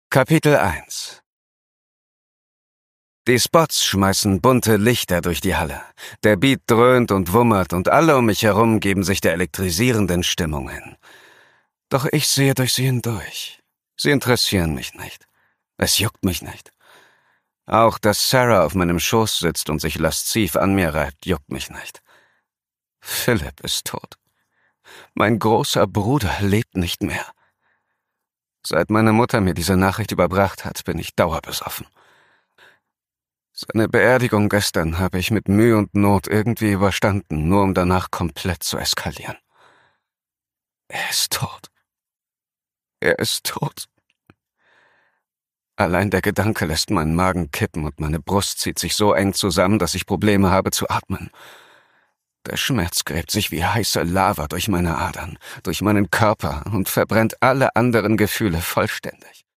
Kapitel 1. Die Spots schmeißen bunte Lichter durch die Halle. Der Beat dröhnt und wummert und alle um mich herum geben sich der elektrisierenden Stimmung hin. Doch ich sehe durch sie hindurch. Sie interessieren mich nicht. Es juckt mich nicht. Auch, dass Sarah auf meinem Schoß sitzt und sich lasziv an mir reibt, juckt mich nicht. Philipp ist tot. Mein großer Bruder lebt nicht mehr. Seit meine Mutter mir diese Nachricht überbracht hat, bin ich dauerbesoffen. Seine Beerdigung gestern habe ich mit Mühe und Not irgendwie überstanden, nur um danach komplett zu eskalieren. Er ist tot. Er ist tot. Allein der Gedanke lässt meinen Magen kippen und meine Brust zieht sich so eng zusammen, dass ich Probleme habe zu atmen. Der Schmerz gräbt sich wie heiße Lava durch meine Adern, durch meinen Körper und verbrennt alle anderen Gefühle vollständig.